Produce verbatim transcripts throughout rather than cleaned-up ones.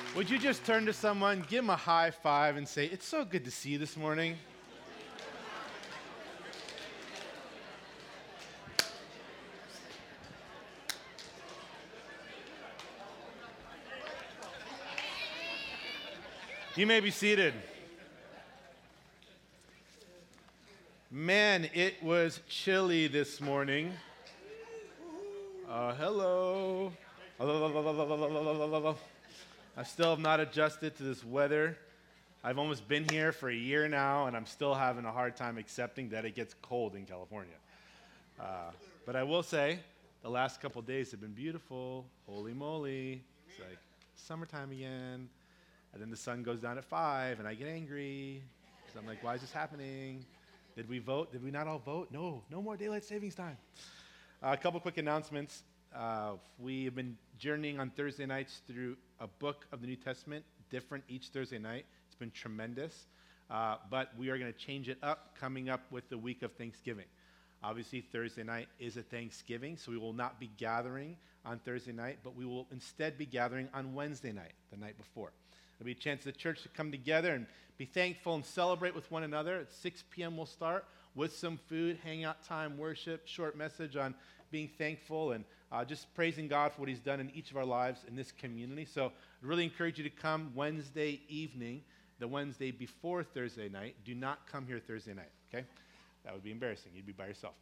Would you just turn to someone, give them a high five, and say, "It's so good to see you this morning"? You may be seated. Man, it was chilly this morning. Uh, hello. I still have not adjusted to this weather. I've almost been here for a year now, and I'm still having a hard time accepting that it gets cold in California. Uh, but I will say, the last couple days have been beautiful. Holy moly. It's like summertime again. And then the sun goes down at five, and I get angry. So I'm like, why is this happening? Did we vote? Did we not all vote? No, no more daylight savings time. Uh, a couple quick announcements. Uh, we have been journeying on Thursday nights through a book of the New Testament, different each Thursday night. It's been tremendous. Uh, but we are going to change it up coming up with the week of Thanksgiving. Obviously, Thursday night is a Thanksgiving, so we will not be gathering on Thursday night, but we will instead be gathering on Wednesday night, the night before. There'll be a chance for the church to come together and be thankful and celebrate with one another. At six p.m. we'll start with some food, hangout time, worship, short message on being thankful and uh, just praising God for what he's done in each of our lives in this community. So I really encourage you to come Wednesday evening, the Wednesday before Thursday night. Do not come here Thursday night, okay? That would be embarrassing. You'd be by yourself.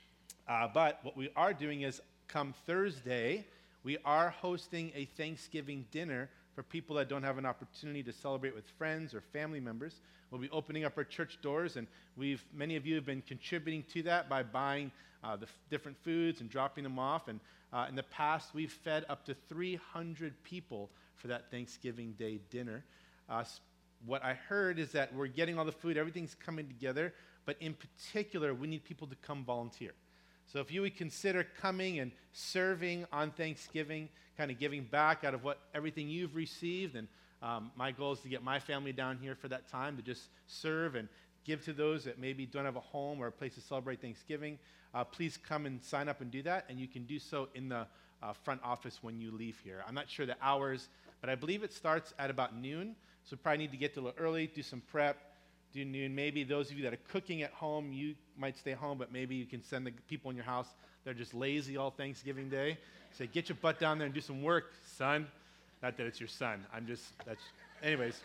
Uh, but what we are doing is come Thursday, we are hosting a Thanksgiving dinner for people that don't have an opportunity to celebrate with friends or family members. We'll be opening up our church doors, and we've many of you have been contributing to that by buying uh, the f- different foods and dropping them off. And uh, in the past, we've fed up to three hundred people for that Thanksgiving Day dinner. Uh, what I heard is that we're getting all the food, everything's coming together, but in particular, we need people to come volunteer. So if you would consider coming and serving on Thanksgiving, kind of giving back out of what everything you've received, and um, my goal is to get my family down here for that time to just serve and give to those that maybe don't have a home or a place to celebrate Thanksgiving. Uh, please come and sign up and do that, and you can do so in the uh, front office when you leave here. I'm not sure the hours, but I believe it starts at about noon, so we probably need to get to a little early, do some prep, do noon. Maybe those of you that are cooking at home, you might stay home, but maybe you can send the people in your house that are just lazy all Thanksgiving Day. Say, get your butt down there and do some work, son. Not that it's your son. I'm just, that's, anyways.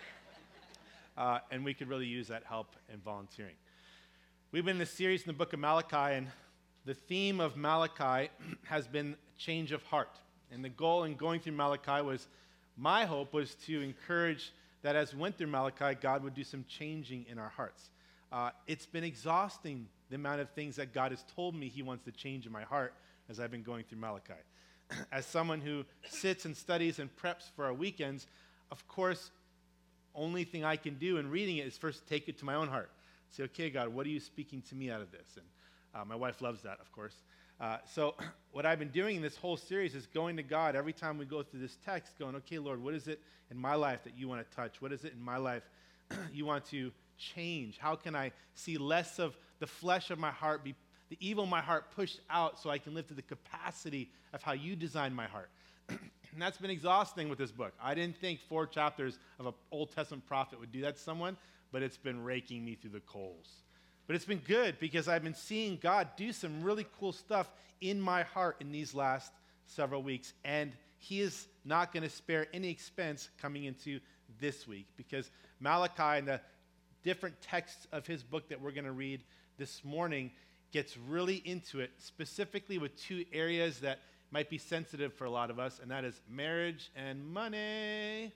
Uh, and we could really use that help in volunteering. We've been in this series in the book of Malachi, and the theme of Malachi has been change of heart. And the goal in going through Malachi was, my hope was to encourage that as we went through Malachi, God would do some changing in our hearts. Uh, it's been exhausting, the amount of things that God has told me he wants to change in my heart as I've been going through Malachi. As someone who sits and studies and preps for our weekends, of course, only thing I can do in reading it is first take it to my own heart. Say, okay, God, what are you speaking to me out of this? And uh, my wife loves that, of course. Uh, so what I've been doing in this whole series is going to God every time we go through this text, going, okay, Lord, what is it in my life that you want to touch? What is it in my life you want to change? How can I see less of the flesh of my heart, be the evil of my heart pushed out so I can live to the capacity of how you designed my heart? And that's been exhausting with this book. I didn't think four chapters of an Old Testament prophet would do that to someone, but it's been raking me through the coals. But it's been good because I've been seeing God do some really cool stuff in my heart in these last several weeks. And he is not going to spare any expense coming into this week, because Malachi and the different texts of his book that we're going to read this morning gets really into it, specifically with two areas that might be sensitive for a lot of us, and that is marriage and money.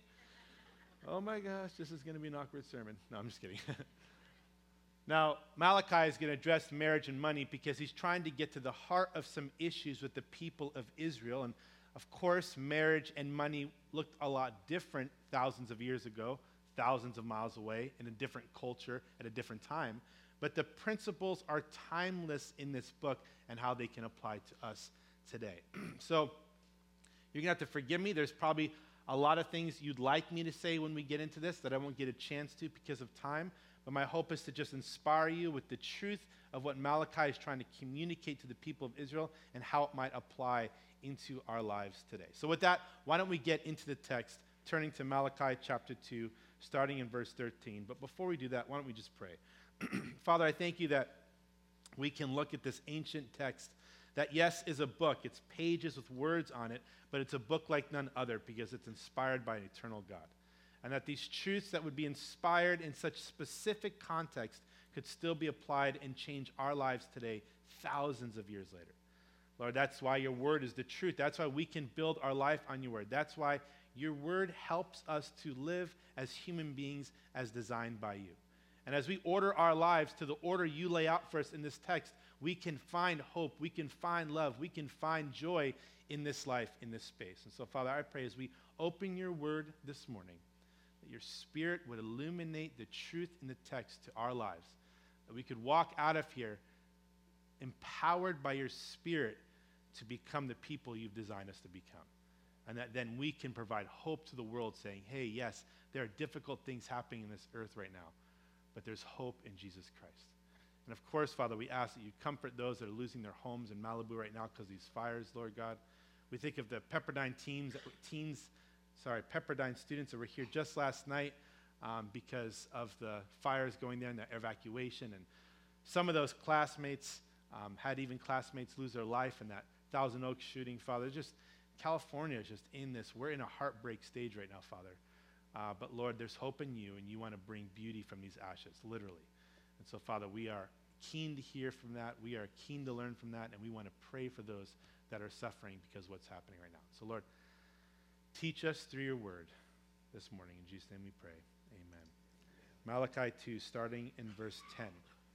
Oh my gosh, this is going to be an awkward sermon. No, I'm just kidding. Now, Malachi is going to address marriage and money because he's trying to get to the heart of some issues with the people of Israel. And of course, marriage and money looked a lot different thousands of years ago, thousands of miles away, in a different culture at a different time. But the principles are timeless in this book and how they can apply to us today. So you're going to have to forgive me. There's probably a lot of things you'd like me to say when we get into this that I won't get a chance to because of time. But my hope is to just inspire you with the truth of what Malachi is trying to communicate to the people of Israel and how it might apply into our lives today. So with that, why don't we get into the text turning to Malachi chapter two, starting in verse thirteen. But before we do that, why don't we just pray? Father, I thank you that we can look at this ancient text that, yes, is a book. It's pages with words on it, but it's a book like none other because it's inspired by an eternal God. And that these truths that would be inspired in such specific context could still be applied and change our lives today, thousands of years later. Lord, that's why your word is the truth. That's why we can build our life on your word. That's why your word helps us to live as human beings as designed by you. And as we order our lives to the order you lay out for us in this text, we can find hope, we can find love, we can find joy in this life, in this space. And so, Father, I pray as we open your word this morning, that your Spirit would illuminate the truth in the text to our lives, that we could walk out of here empowered by your Spirit to become the people you've designed us to become. And that then we can provide hope to the world saying, hey, yes, there are difficult things happening in this earth right now, but there's hope in Jesus Christ. And of course, Father, we ask that you comfort those that are losing their homes in Malibu right now because of these fires, Lord God. We think of the Pepperdine teams, teens, sorry, Pepperdine students that were here just last night um, because of the fires going there and the evacuation. And some of those classmates um, had even classmates lose their life in that Thousand Oaks shooting, Father. Just California is just in this. We're in a heartbreak stage right now, Father. Uh, but Lord, there's hope in you, and you want to bring beauty from these ashes, literally. And so, Father, we are keen to hear from that. We are keen to learn from that, and we want to pray for those that are suffering because of what's happening right now. So, Lord, teach us through your word this morning. In Jesus' name we pray. Amen. Malachi two, starting in verse ten.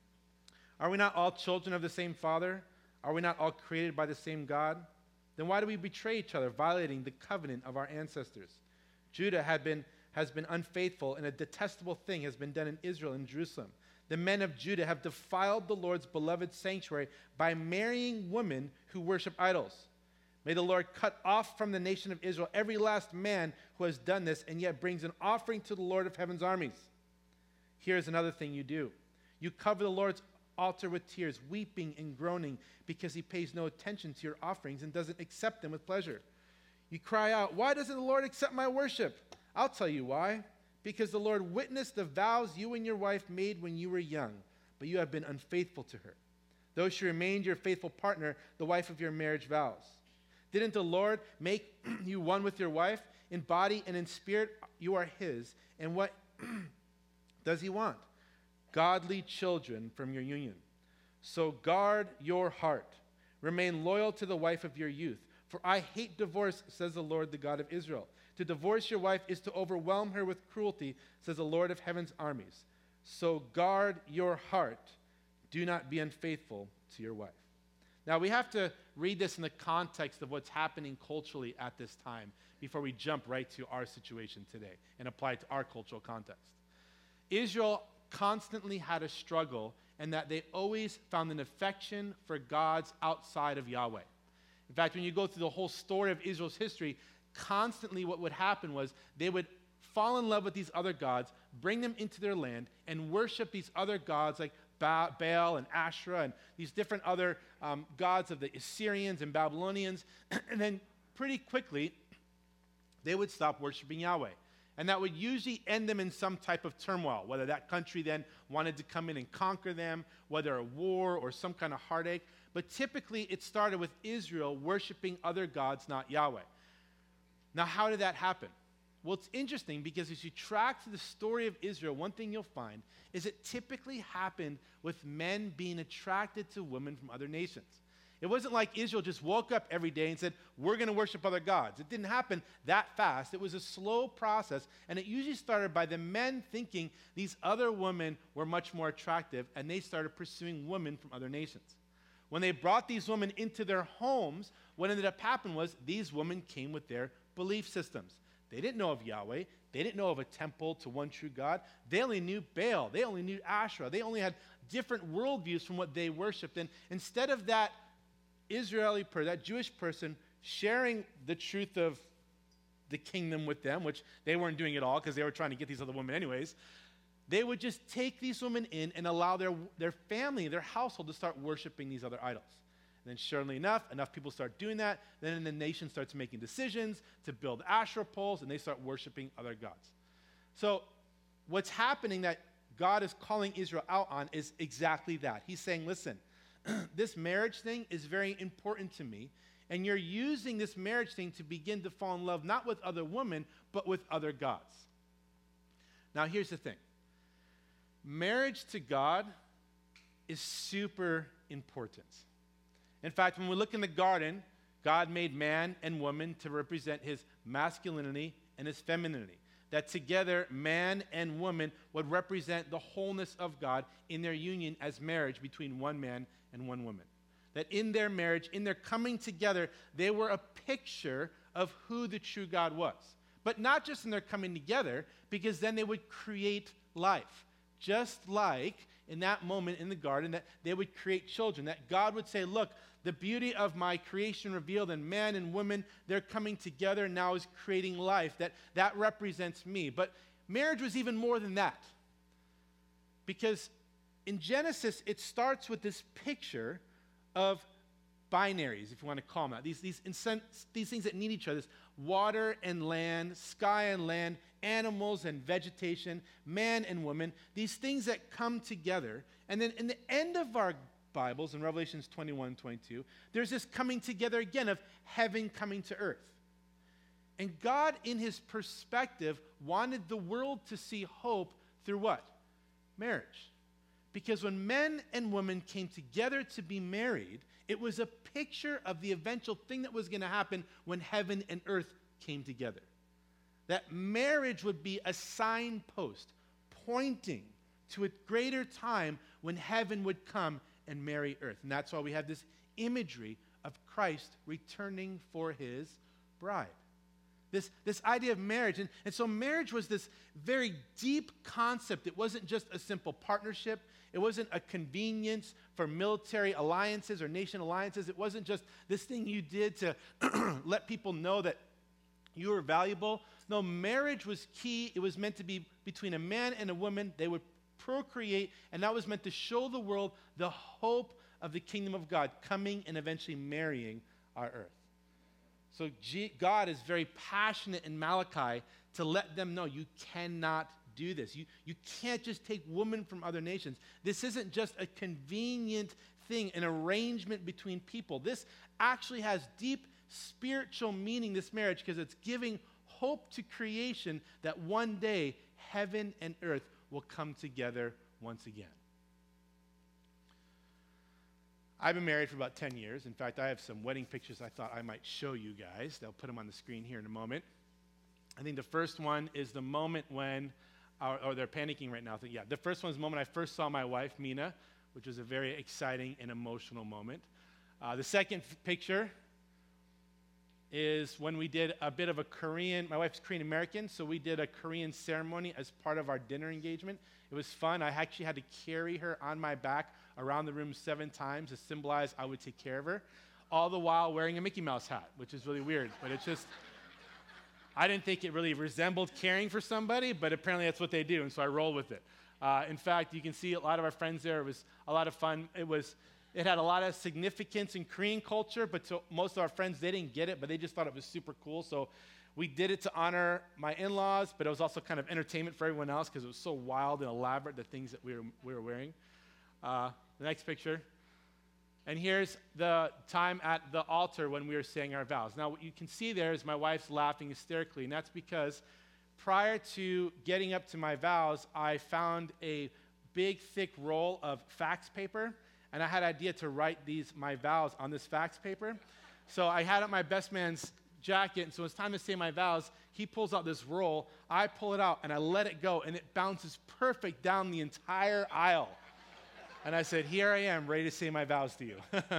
Are we not all children of the same Father? Are we not all created by the same God? Then why do we betray each other, violating the covenant of our ancestors? Judah had been, has been unfaithful, and a detestable thing has been done in Israel and Jerusalem. The men of Judah have defiled the Lord's beloved sanctuary by marrying women who worship idols. May the Lord cut off from the nation of Israel every last man who has done this and yet brings an offering to the Lord of heaven's armies. Here's another thing you do. You cover the Lord's altar with tears, weeping and groaning because he pays no attention to your offerings and doesn't accept them with pleasure. You cry out, why doesn't the Lord accept my worship? I'll tell you why. Because the Lord witnessed the vows you and your wife made when you were young, but you have been unfaithful to her, though she remained your faithful partner, the wife of your marriage vows. Didn't the Lord make you one with your wife? In body and in spirit, you are his. And what does he want? Godly children from your union. So guard your heart. Remain loyal to the wife of your youth. For I hate divorce, says the Lord, the God of Israel. To divorce your wife is to overwhelm her with cruelty, says the Lord of heaven's armies. So guard your heart. Do not be unfaithful to your wife. Now, we have to read this in the context of what's happening culturally at this time before we jump right to our situation today and apply it to our cultural context. Israel constantly had a struggle in that they always found an affection for gods outside of Yahweh. In fact, when you go through the whole story of Israel's history, constantly what would happen was they would fall in love with these other gods, bring them into their land, and worship these other gods like ba- Baal and Asherah and these different other um, gods of the Assyrians and Babylonians. And then pretty quickly, they would stop worshiping Yahweh. And that would usually end them in some type of turmoil, whether that country then wanted to come in and conquer them, whether a war or some kind of heartache. But typically, it started with Israel worshiping other gods, not Yahweh. Now, how did that happen? Well, it's interesting because as you track the story of Israel, one thing you'll find is it typically happened with men being attracted to women from other nations. It wasn't like Israel just woke up every day and said, we're going to worship other gods. It didn't happen that fast. It was a slow process, and it usually started by the men thinking these other women were much more attractive, and they started pursuing women from other nations. When they brought these women into their homes, what ended up happening was these women came with their belief systems. They didn't know of Yahweh. They didn't know of a temple to one true God. They only knew Baal. They only knew Asherah. They only had different worldviews from what they worshiped. And instead of that Israeli person, that Jewish person, sharing the truth of the kingdom with them, which they weren't doing at all because they were trying to get these other women anyways, they would just take these women in and allow their, their family, their household to start worshiping these other idols. And then surely enough, enough people start doing that. Then the nation starts making decisions to build Asherah poles, and they start worshiping other gods. So what's happening that God is calling Israel out on is exactly that. He's saying, listen, this marriage thing is very important to me, and you're using this marriage thing to begin to fall in love, not with other women, but with other gods. Now, here's the thing. Marriage to God is super important. In fact, when we look in the garden, God made man and woman to represent his masculinity and his femininity. That together, man and woman would represent the wholeness of God in their union as marriage between one man and one woman. That in their marriage, in their coming together, they were a picture of who the true God was. But not just in their coming together, because then they would create life. Just like in that moment in the garden, that they would create children. That God would say, look, the beauty of my creation revealed in man and woman, they're coming together now is creating life. That, that represents me. But marriage was even more than that. Because in Genesis, it starts with this picture of binaries, if you want to call them that. These, these, incent, these things that need each other. This water and land, sky and land, animals and vegetation, man and woman. These things that come together. And then in the end of our Bibles, in Revelations twenty-one, twenty-two, there's this coming together again of heaven coming to earth. And God, in his perspective, wanted the world to see hope through what? Marriage. Because when men and women came together to be married, it was a picture of the eventual thing that was going to happen when heaven and earth came together. That marriage would be a signpost pointing to a greater time when heaven would come and marry earth. And that's why we have this imagery of Christ returning for his bride. This, this idea of marriage. And, and so marriage was this very deep concept. It wasn't just a simple partnership. It wasn't a convenience for military alliances or nation alliances. It wasn't just this thing you did to let people know that you were valuable. No, marriage was key. It was meant to be between a man and a woman. They would procreate, and that was meant to show the world the hope of the kingdom of God coming and eventually marrying our earth. So G- God is very passionate in Malachi to let them know you cannot do this. You, you can't just take women from other nations. This isn't just a convenient thing, an arrangement between people. This actually has deep spiritual meaning, this marriage, because it's giving hope to creation that one day heaven and earth will come together once again. I've been married for about ten years. In fact, I have some wedding pictures I thought I might show you guys. They'll put them on the screen here in a moment. I think the first one is the moment when, or, or they're panicking right now. I think, yeah, the first one is the moment I first saw my wife, Mina, which was a very exciting and emotional moment. Uh, the second f- picture is when we did a bit of a Korean, my wife's Korean American, so we did a Korean ceremony as part of our dinner engagement. It was fun. I actually had to carry her on my back around the room seven times to symbolize I would take care of her, all the while wearing a Mickey Mouse hat, which is really weird. But it's just, I didn't think it really resembled caring for somebody, but apparently that's what they do, and so I roll with it. Uh, in fact, you can see a lot of our friends there. It was a lot of fun. It was, it had a lot of significance in Korean culture, but to most of our friends, they didn't get it, but they just thought it was super cool. So we did it to honor my in-laws, but it was also kind of entertainment for everyone else because it was so wild and elaborate, the things that we were, we were wearing. Uh, the next picture. And here's the time at the altar when we were saying our vows. Now, what you can see there is my wife's laughing hysterically, and that's because prior to getting up to my vows, I found a big, thick roll of fax paper, and I had an idea to write these my vows on this fax paper. So I had up my best man's jacket, and so it's time to say my vows. He pulls out this roll. I pull it out, and I let it go, and it bounces perfect down the entire aisle. And I said, here I am, ready to say my vows to you.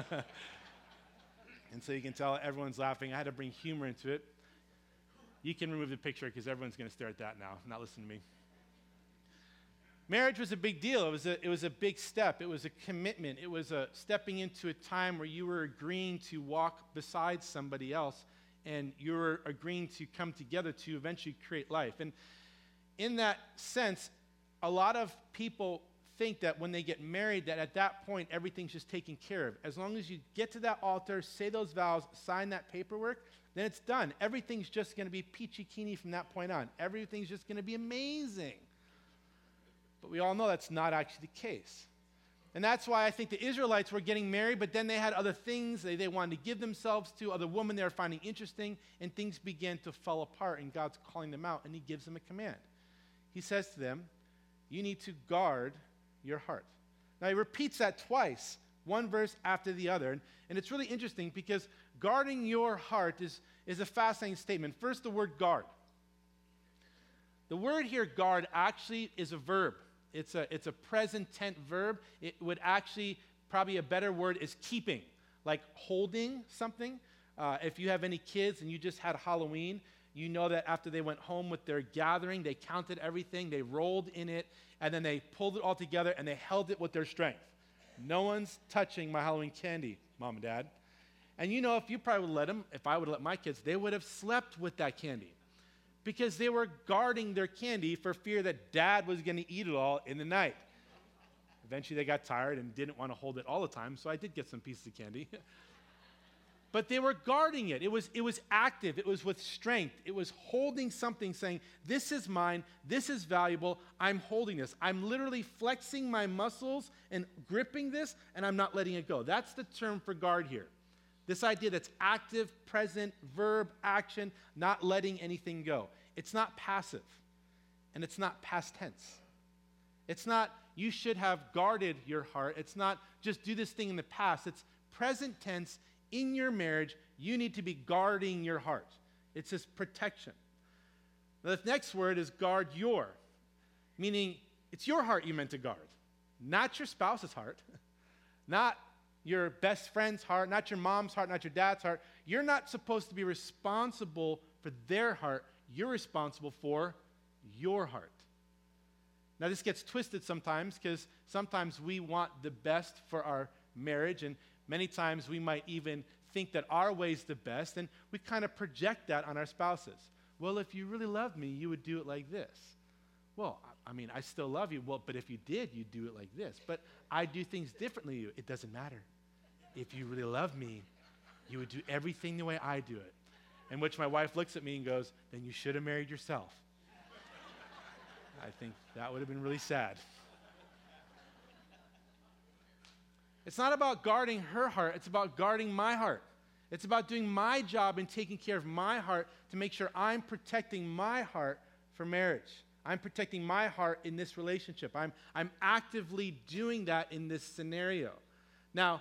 And so you can tell everyone's laughing. I had to bring humor into it. You can remove the picture because everyone's going to stare at that now, not listen to me. Marriage was a big deal. It was a, it was a big step. It was a commitment. It was a stepping into a time where you were agreeing to walk beside somebody else, and you were agreeing to come together to eventually create life. And in that sense, a lot of people think that when they get married, that at that point, everything's just taken care of. As long as you get to that altar, say those vows, sign that paperwork, then it's done. Everything's just going to be peachy-keen from that point on. Everything's just going to be amazing. But we all know that's not actually the case. And that's why I think the Israelites were getting married, but then they had other things they, they wanted to give themselves to, other women they were finding interesting, and things began to fall apart, and God's calling them out, and he gives them a command. He says to them, you need to guard your heart. Now, he repeats that twice, one verse after the other, and, and it's really interesting because guarding your heart is, is a fascinating statement. First, the word guard. The word here, guard, actually is a verb. It's a, it's a present tense verb. It would actually, probably a better word is keeping, like holding something. Uh, if you have any kids and you just had Halloween, you know that after they went home with their gathering, they counted everything, they rolled in it, and then they pulled it all together and they held it with their strength. No one's touching my Halloween candy, Mom and Dad. And you know, if you probably would let them, if I would let my kids, they would have slept with that candy, because they were guarding their candy for fear that Dad was going to eat it all in the night. Eventually they got tired and didn't want to hold it all the time, so I did get some pieces of candy. But they were guarding it. It was, it was active. It was with strength. It was holding something, saying, this is mine. This is valuable. I'm holding this. I'm literally flexing my muscles and gripping this, and I'm not letting it go. That's the term for guard here. This idea that's active, present, verb, action, not letting anything go. It's not passive, and it's not past tense. It's not, you should have guarded your heart. It's not just do this thing in the past. It's present tense. In your marriage, you need to be guarding your heart. It's this protection. Now, the next word is guard your, meaning it's your heart you meant to guard, not your spouse's heart, not your best friend's heart, not your mom's heart, not your dad's heart. You're not supposed to be responsible for their heart. You're responsible for your heart. Now, this gets twisted sometimes because sometimes we want the best for our marriage, and many times we might even think that our way's the best, and we kind of project that on our spouses. Well, if you really loved me, you would do it like this. Well, I mean, I still love you. Well, but if you did, you'd do it like this. But I do things differently. It doesn't matter. If you really love me, you would do everything the way I do it. In which my wife looks at me and goes, then you should have married yourself. I think that would have been really sad. It's not about guarding her heart. It's about guarding my heart. It's about doing my job and taking care of my heart to make sure I'm protecting my heart for marriage. I'm protecting my heart in this relationship. I'm, I'm actively doing that in this scenario. Now,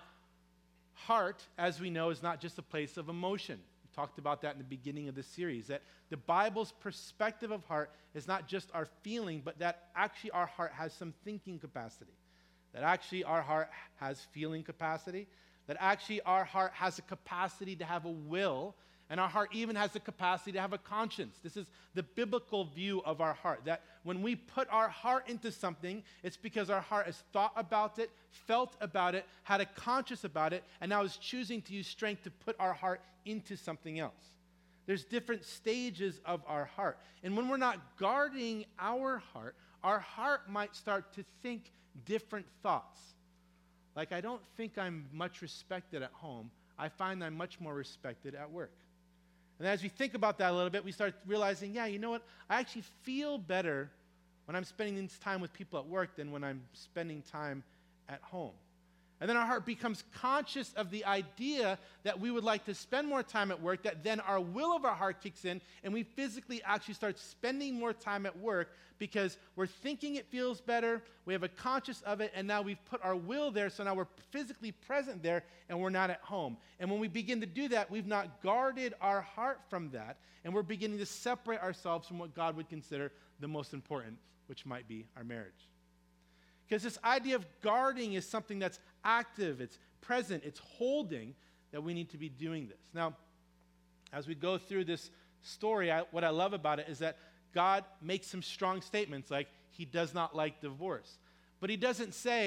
heart, as we know, is not just a place of emotion. We talked about that in the beginning of the series, that the Bible's perspective of heart is not just our feeling, but that actually our heart has some thinking capacity. That actually our heart has feeling capacity. That actually our heart has a capacity to have a will. And our heart even has the capacity to have a conscience. This is the biblical view of our heart. That when we put our heart into something, it's because our heart has thought about it, felt about it, had a conscience about it, and now is choosing to use strength to put our heart into something else. There's different stages of our heart. And when we're not guarding our heart, our heart might start to think different thoughts. Like, I don't think I'm much respected at home. I find I'm much more respected at work. And as we think about that a little bit, we start realizing, yeah, you know what? I actually feel better when I'm spending this time with people at work than when I'm spending time at home. And then our heart becomes conscious of the idea that we would like to spend more time at work, that then our will of our heart kicks in, and we physically actually start spending more time at work because we're thinking it feels better, we have a conscious of it, and now we've put our will there, so now we're physically present there, and we're not at home. And when we begin to do that, we've not guarded our heart from that, and we're beginning to separate ourselves from what God would consider the most important, which might be our marriage. Because this idea of guarding is something that's active, it's present, it's holding, that we need to be doing this. Now, as we go through this story, I, what I love about it is that God makes some strong statements like he does not like divorce. But he doesn't say,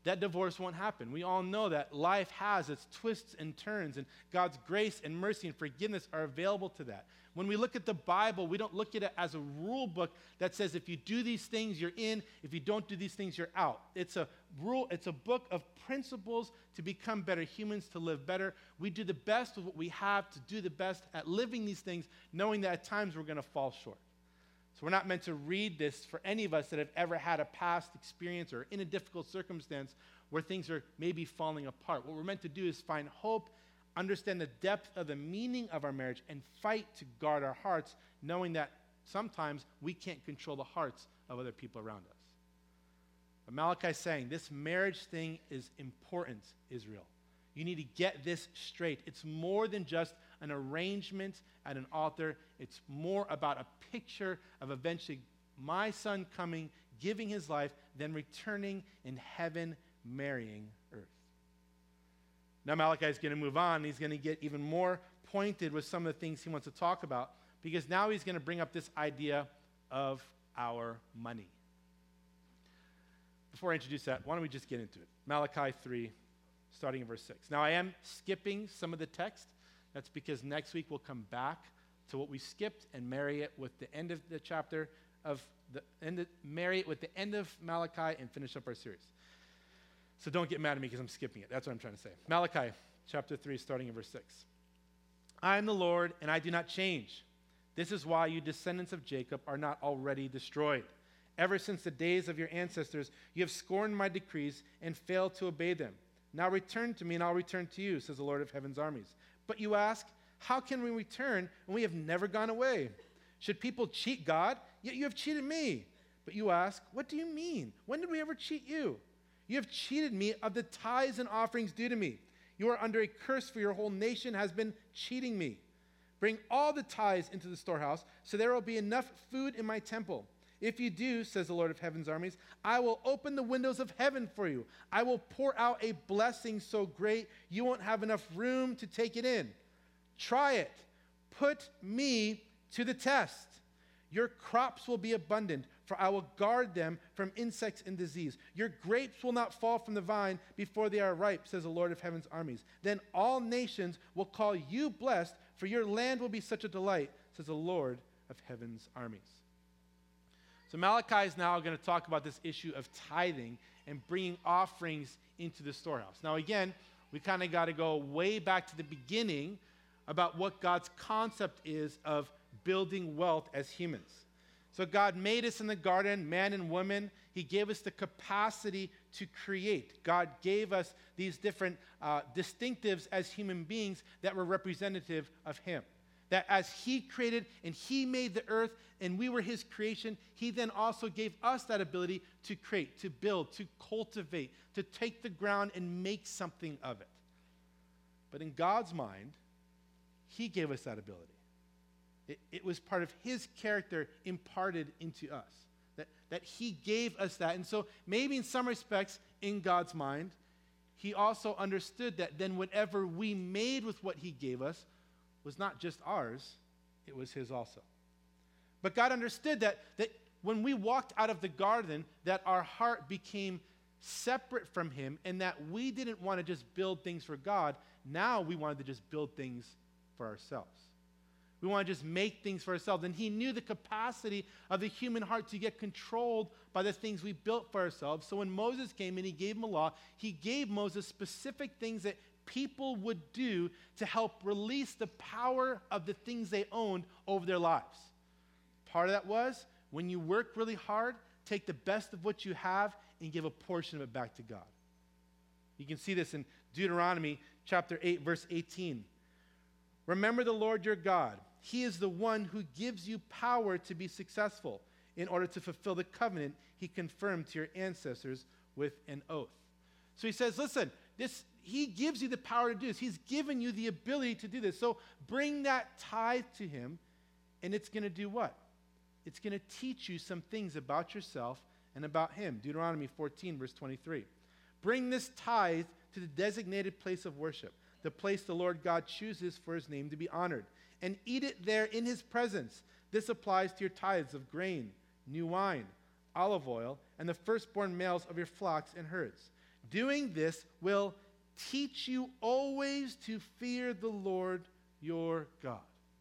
that divorce won't happen. We all know that life has its twists and turns, and God's grace and mercy and forgiveness are available to that. When we look at the Bible, we don't look at it as a rule book that says if you do these things, you're in. If you don't do these things, you're out. It's a rule, it's a book of principles to become better humans, to live better. We do the best with what we have to do the best at living these things, knowing that at times we're going to fall short. So we're not meant to read this for any of us that have ever had a past experience or in a difficult circumstance where things are maybe falling apart. What we're meant to do is find hope, understand the depth of the meaning of our marriage, and fight to guard our hearts, knowing that sometimes we can't control the hearts of other people around us. But Malachi is saying this marriage thing is important, Israel. You need to get this straight. It's more than just an arrangement at an altar. It's more about a picture of eventually my son coming, giving his life, then returning in heaven, marrying earth. Now Malachi is going to move on. He's going to get even more pointed with some of the things he wants to talk about, because now he's going to bring up this idea of our money. Before I introduce that, why don't we just get into it? Malachi three, starting in verse six. Now I am skipping some of the text. That's because next week we'll come back to what we skipped and marry it with the end of the chapter of the end of, marry it with the end of Malachi and finish up our series. So don't get mad at me because I'm skipping it. That's what I'm trying to say. Malachi chapter three, starting in verse six. I am the Lord, and I do not change. This is why you descendants of Jacob are not already destroyed. Ever since the days of your ancestors, you have scorned my decrees and failed to obey them. Now return to me, and I'll return to you, says the Lord of heaven's armies. But you ask, how can we return when we have never gone away? Should people cheat God? Yet you have cheated me. But you ask, what do you mean? When did we ever cheat you? You have cheated me of the tithes and offerings due to me. You are under a curse, for your whole nation has been cheating me. Bring all the tithes into the storehouse, so there will be enough food in my temple. If you do, says the Lord of heaven's armies, I will open the windows of heaven for you. I will pour out a blessing so great you won't have enough room to take it in. Try it. Put me to the test. Your crops will be abundant, for I will guard them from insects and disease. Your grapes will not fall from the vine before they are ripe, says the Lord of heaven's armies. Then all nations will call you blessed, for your land will be such a delight, says the Lord of heaven's armies. So Malachi is now going to talk about this issue of tithing and bringing offerings into the storehouse. Now again, we kind of got to go way back to the beginning about what God's concept is of building wealth as humans. So God made us in the garden, man and woman. He gave us the capacity to create. God gave us these different uh, distinctives as human beings that were representative of him. That as he created and he made the earth and we were his creation, he then also gave us that ability to create, to build, to cultivate, to take the ground and make something of it. But in God's mind, he gave us that ability. It, it was part of his character imparted into us, that, that he gave us that. And so maybe in some respects, in God's mind, he also understood that then whatever we made with what he gave us was not just ours, it was his also. But God understood that, that when we walked out of the garden, that our heart became separate from him and that we didn't want to just build things for God. Now we wanted to just build things for ourselves. We want to just make things for ourselves. And he knew the capacity of the human heart to get controlled by the things we built for ourselves. So when Moses came and he gave him a law, he gave Moses specific things that people would do to help release the power of the things they owned over their lives. Part of that was, when you work really hard, take the best of what you have and give a portion of it back to God. You can see this in Deuteronomy chapter eight, verse eighteen. Remember the Lord your God. He is the one who gives you power to be successful in order to fulfill the covenant he confirmed to your ancestors with an oath. So he says, listen, this he gives you the power to do this. He's given you the ability to do this. So bring that tithe to him, and it's going to do what? It's going to teach you some things about yourself and about him. Deuteronomy fourteen, verse twenty-three. Bring this tithe to the designated place of worship, the place the Lord God chooses for his name to be honored, and eat it there in his presence. This applies to your tithes of grain, new wine, olive oil, and the firstborn males of your flocks and herds. Doing this will teach you always to fear the Lord your God.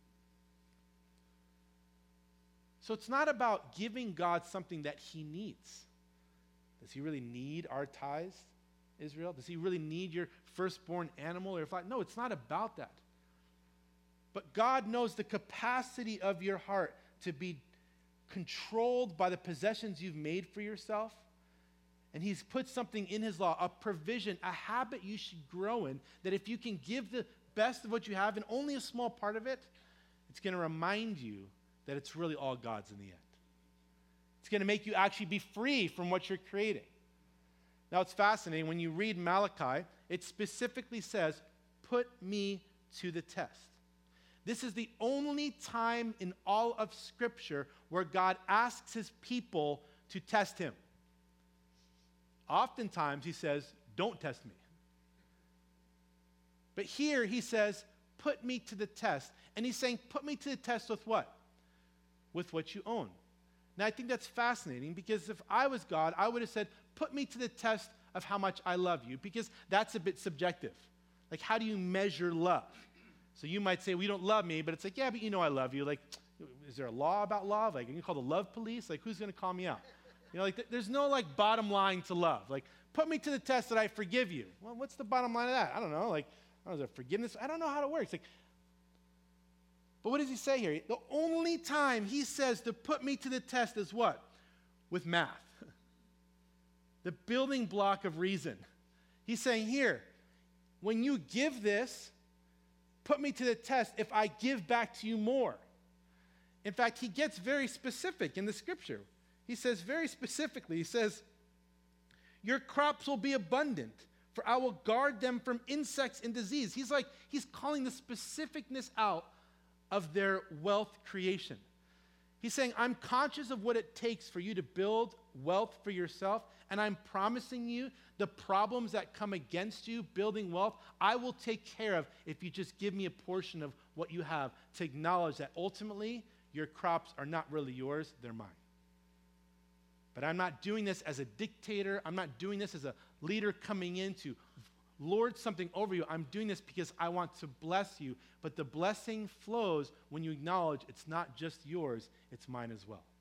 So it's not about giving God something that he needs. Does he really need our tithes, Israel? Does he really need your firstborn animal or fly? No, it's not about that. But God knows the capacity of your heart to be controlled by the possessions you've made for yourself. And he's put something in his law, a provision, a habit you should grow in, that if you can give the best of what you have and only a small part of it, it's going to remind you that it's really all God's in the end. It's going to make you actually be free from what you're creating. Now, it's fascinating. When you read Malachi, it specifically says, put me to the test. This is the only time in all of Scripture where God asks his people to test him. Oftentimes, he says, don't test me. But here, he says, put me to the test. And he's saying, put me to the test with what? With what you own. Now, I think that's fascinating because if I was God, I would have said, put me to the test of how much I love you, because that's a bit subjective. Like, how do you measure love? So you might say, well, you don't love me, but it's like, yeah, but you know I love you. Like, is there a law about love? Like, are you called the love police? Like, who's going to call me out? You know, like, th- there's no, like, bottom line to love. Like, put me to the test that I forgive you. Well, what's the bottom line of that? I don't know. Like, I don't know, is there forgiveness? I don't know how it works. Like, but what does he say here? The only time he says to put me to the test is what? With math. The building block of reason. He's saying here, when you give this, put me to the test if I give back to you more. In fact, he gets very specific in the scripture. He says very specifically, he says, your crops will be abundant, for I will guard them from insects and disease. He's like, he's calling the specificness out of their wealth creation. He's saying, I'm conscious of what it takes for you to build wealth for yourself, and I'm promising you the problems that come against you building wealth, I will take care of if you just give me a portion of what you have to acknowledge that ultimately your crops are not really yours, they're mine. But I'm not doing this as a dictator. I'm not doing this as a leader coming in to lord something over you. I'm doing this because I want to bless you. But the blessing flows when you acknowledge it's not just yours, it's mine as well.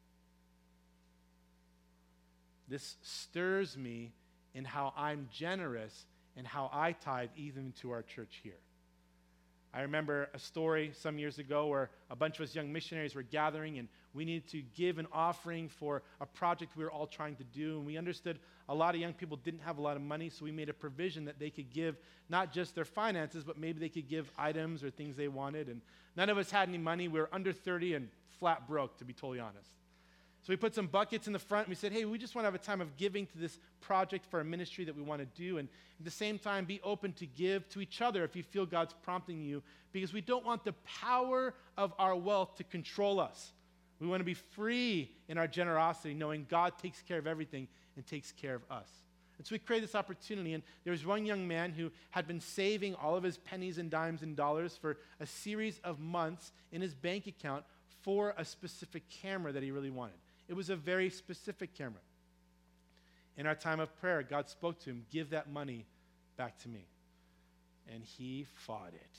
This stirs me in how I'm generous and how I tithe even to our church here. I remember a story some years ago where a bunch of us young missionaries were gathering and we needed to give an offering for a project we were all trying to do. And we understood a lot of young people didn't have a lot of money, so we made a provision that they could give not just their finances, but maybe they could give items or things they wanted. And none of us had any money. We were under thirty and flat broke, to be totally honest. So we put some buckets in the front and we said, hey, we just want to have a time of giving to this project for a ministry that we want to do. And at the same time, be open to give to each other if you feel God's prompting you, because we don't want the power of our wealth to control us. We want to be free in our generosity, knowing God takes care of everything and takes care of us. And so we created this opportunity, and there was one young man who had been saving all of his pennies and dimes and dollars for a series of months in his bank account for a specific camera that he really wanted. It was a very specific camera. In our time of prayer, God spoke to him, give that money back to me. And he fought it.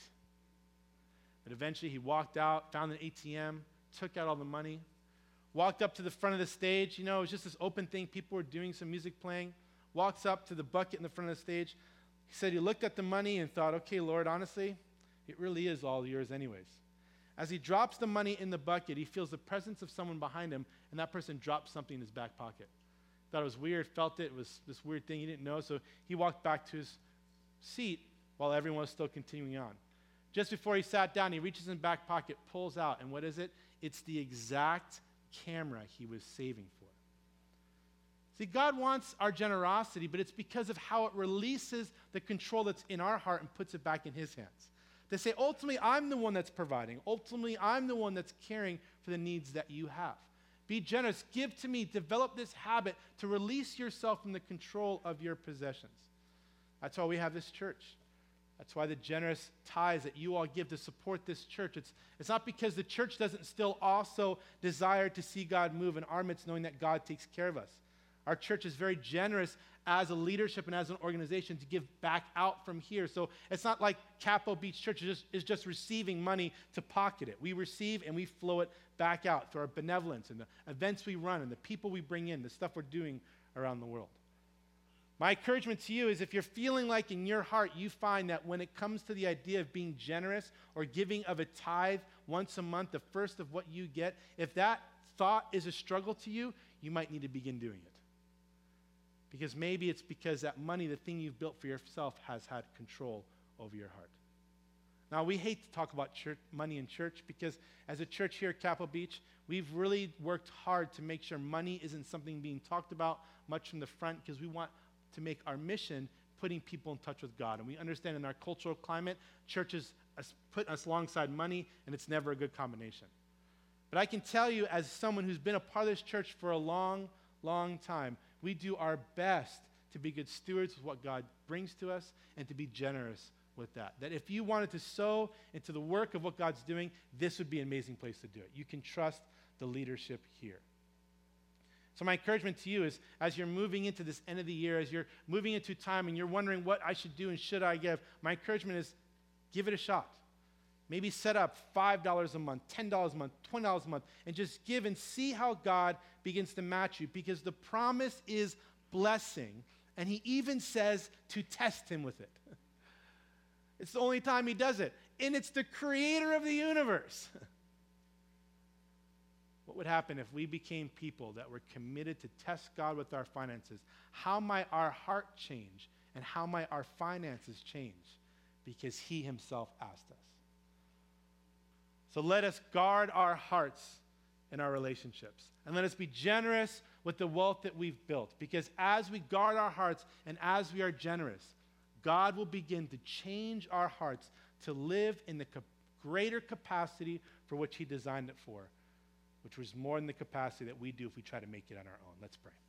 But eventually he walked out, found an A T M, took out all the money, walked up to the front of the stage. You know, it was just this open thing. People were doing some music playing. Walks up to the bucket in the front of the stage. He said he looked at the money and thought, okay, Lord, honestly, it really is all yours anyways. As he drops the money in the bucket, he feels the presence of someone behind him, and that person drops something in his back pocket. Thought it was weird, felt it, it was this weird thing he didn't know, so he walked back to his seat while everyone was still continuing on. Just before he sat down, he reaches in his back pocket, pulls out, and what is it? It's the exact camera he was saving for. See, God wants our generosity, but it's because of how it releases the control that's in our heart and puts it back in his hands. They say, ultimately, I'm the one that's providing. Ultimately, I'm the one that's caring for the needs that you have. Be generous. Give to me. Develop this habit to release yourself from the control of your possessions. That's why we have this church. That's why the generous tithes that you all give to support this church. It's, it's not because the church doesn't still also desire to see God move in our midst, knowing that God takes care of us. Our church is very generous as a leadership and as an organization to give back out from here. So it's not like Capo Beach Church is just, is just receiving money to pocket it. We receive and we flow it back out through our benevolence and the events we run and the people we bring in, the stuff we're doing around the world. My encouragement to you is if you're feeling like in your heart you find that when it comes to the idea of being generous or giving of a tithe once a month, the first of what you get, if that thought is a struggle to you, you might need to begin doing it. Because maybe it's because that money, the thing you've built for yourself, has had control over your heart. Now, we hate to talk about church, money in church because as a church here at Capo Beach, we've really worked hard to make sure money isn't something being talked about much from the front because we want to make our mission putting people in touch with God. And we understand in our cultural climate, churches put us alongside money, and it's never a good combination. But I can tell you as someone who's been a part of this church for a long, long time, we do our best to be good stewards of what God brings to us and to be generous with that. That if you wanted to sow into the work of what God's doing, this would be an amazing place to do it. You can trust the leadership here. So my encouragement to you is as you're moving into this end of the year, as you're moving into time and you're wondering what I should do and should I give, my encouragement is give it a shot. Maybe set up five dollars a month, ten dollars a month, twenty dollars a month, and just give and see how God begins to match you because the promise is blessing, and he even says to test him with it. It's the only time he does it, and it's the creator of the universe. What would happen if we became people that were committed to test God with our finances? How might our heart change, and how might our finances change? Because he himself asked us. So let us guard our hearts and our relationships. And let us be generous with the wealth that we've built. Because as we guard our hearts and as we are generous, God will begin to change our hearts to live in the co- greater capacity for which he designed it for, which was more than the capacity that we do if we try to make it on our own. Let's pray.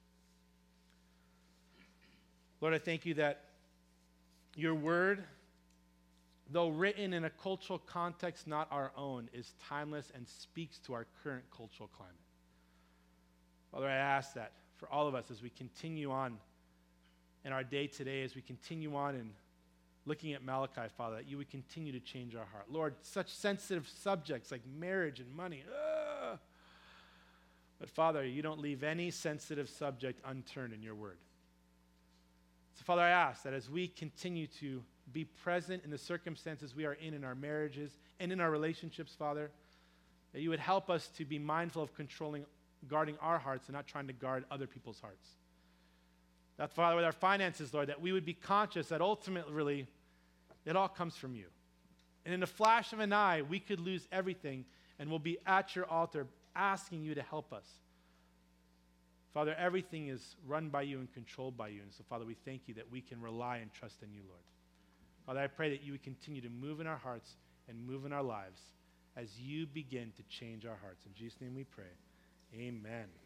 Lord, I thank you that your word, though written in a cultural context not our own, is timeless and speaks to our current cultural climate. Father, I ask that for all of us as we continue on in our day today, as we continue on in looking at Malachi, Father, that you would continue to change our heart. Lord, such sensitive subjects like marriage and money. Ugh. But Father, you don't leave any sensitive subject unturned in your word. So Father, I ask that as we continue to be present in the circumstances we are in in our marriages and in our relationships, Father, that you would help us to be mindful of controlling, guarding our hearts and not trying to guard other people's hearts. That, Father, with our finances, Lord, that we would be conscious that ultimately, really, it all comes from you. And in a flash of an eye, we could lose everything and we'll be at your altar asking you to help us. Father, everything is run by you and controlled by you. And so, Father, we thank you that we can rely and trust in you, Lord. Father, I pray that you would continue to move in our hearts and move in our lives as you begin to change our hearts. In Jesus' name we pray. Amen.